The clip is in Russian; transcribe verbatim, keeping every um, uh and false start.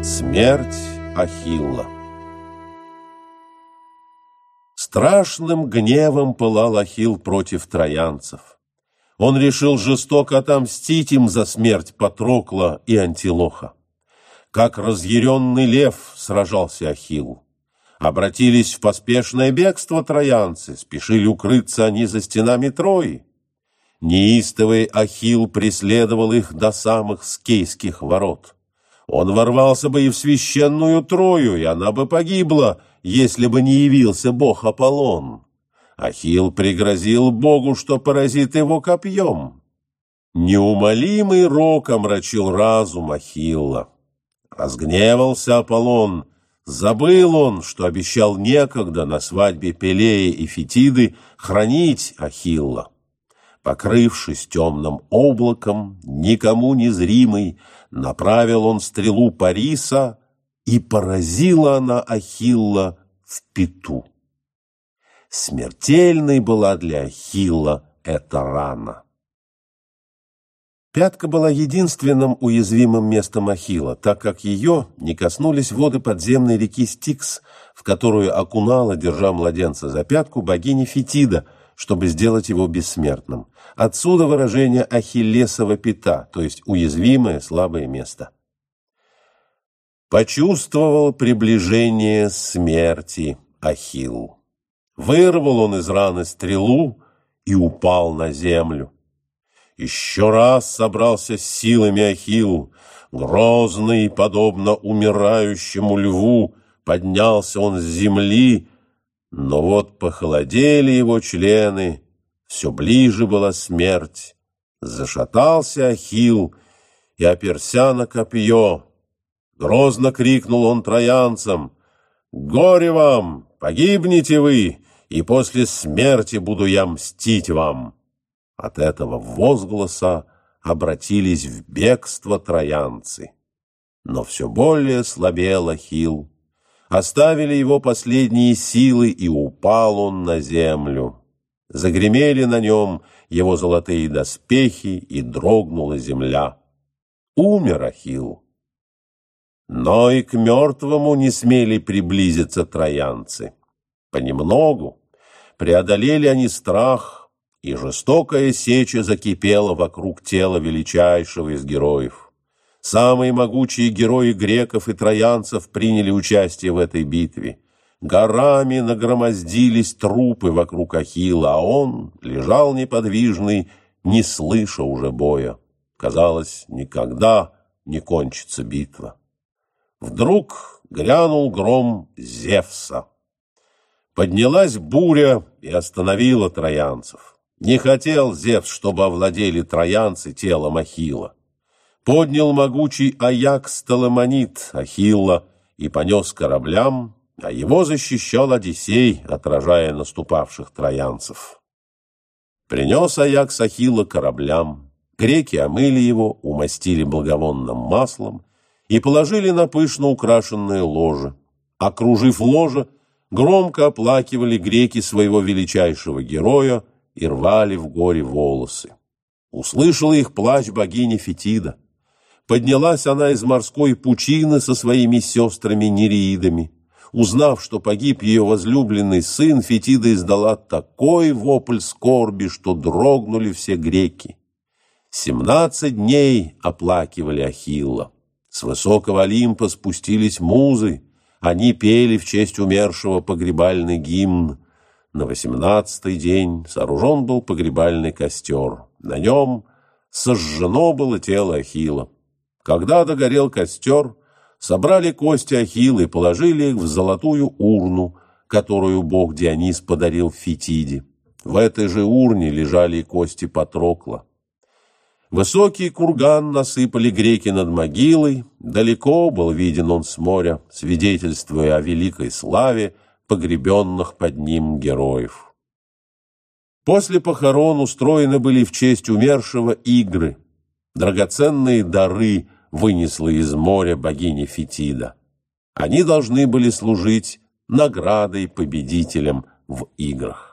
Смерть Ахилла. Страшным гневом пылал Ахилл против троянцев. Он решил жестоко отомстить им за смерть Патрокла и Антилоха. Как разъяренный лев сражался Ахилл. Обратились в поспешное бегство троянцы, спешили укрыться они за стенами Трои. Неистовый Ахилл преследовал их до самых скейских ворот. Он ворвался бы и в священную Трою, и она бы погибла, если бы не явился бог Аполлон. Ахилл пригрозил богу, что поразит его копьем. Неумолимый рок омрачил разум Ахилла. Разгневался Аполлон, забыл он, что обещал некогда на свадьбе Пелея и Фетиды хранить Ахилла. Покрывшись темным облаком, никому незримый, направил он стрелу Париса, и поразила она Ахилла в пяту. Смертельной была для Ахилла эта рана. Пятка была единственным уязвимым местом Ахилла, так как ее не коснулись воды подземной реки Стикс, в которую окунала, держа младенца за пятку, богиня Фетида, чтобы сделать его бессмертным. Отсюда выражение Ахиллесова пята, то есть уязвимое, слабое место. Почувствовал приближение смерти Ахилл. Вырвал он из раны стрелу и упал на землю. Еще раз собрался с силами Ахилл. Грозный, подобно умирающему льву, поднялся он с земли, но вот похолодели его члены, все ближе была смерть. Зашатался Ахилл и оперся на копье. Грозно крикнул он троянцам: «Горе вам! Погибнете вы, и после смерти буду я мстить вам!» От этого возгласа обратились в бегство троянцы. Но все более слабел Ахилл. Оставили его последние силы, и упал он на землю. Загремели на нем его золотые доспехи, и дрогнула земля. Умер Ахилл. Но и к мертвому не смели приблизиться троянцы. Понемногу преодолели они страх, и жестокая сеча закипела вокруг тела величайшего из героев. Самые могучие герои греков и троянцев приняли участие в этой битве. Горами нагромоздились трупы вокруг Ахилла, а он лежал неподвижный, не слыша уже боя. Казалось, никогда не кончится битва. Вдруг грянул гром Зевса. Поднялась буря и остановила троянцев. Не хотел Зевс, чтобы овладели троянцы телом Ахилла. Поднял могучий Аякс Теламонит Ахилла и понес к кораблям, а его защищал Одиссей, отражая наступавших троянцев. Принес Аякс Ахилла к кораблям. Греки омыли его, умастили благовонным маслом и положили на пышно украшенное ложе. Окружив ложе, громко оплакивали греки своего величайшего героя и рвали в горе волосы. Услышала их плач богиня Фетида. Поднялась она из морской пучины со своими сестрами-нереидами. Узнав, что погиб ее возлюбленный сын, Фетида издала такой вопль скорби, что дрогнули все греки. Семнадцать дней оплакивали Ахилла. С высокого Олимпа спустились музы. Они пели в честь умершего погребальный гимн. На восемнадцатый день сооружен был погребальный костер. На нем сожжено было тело Ахилла. Когда догорел костер, собрали кости Ахилла и положили их в золотую урну, которую бог Дионис подарил Фетиде. В этой же урне лежали и кости Патрокла. Высокий курган насыпали греки над могилой. Далеко был виден он с моря, свидетельствуя о великой славе погребенных под ним героев. После похорон устроены были в честь умершего игры. Драгоценные дары вынесла из моря богиня Фетида. Они должны были служить наградой победителям в играх.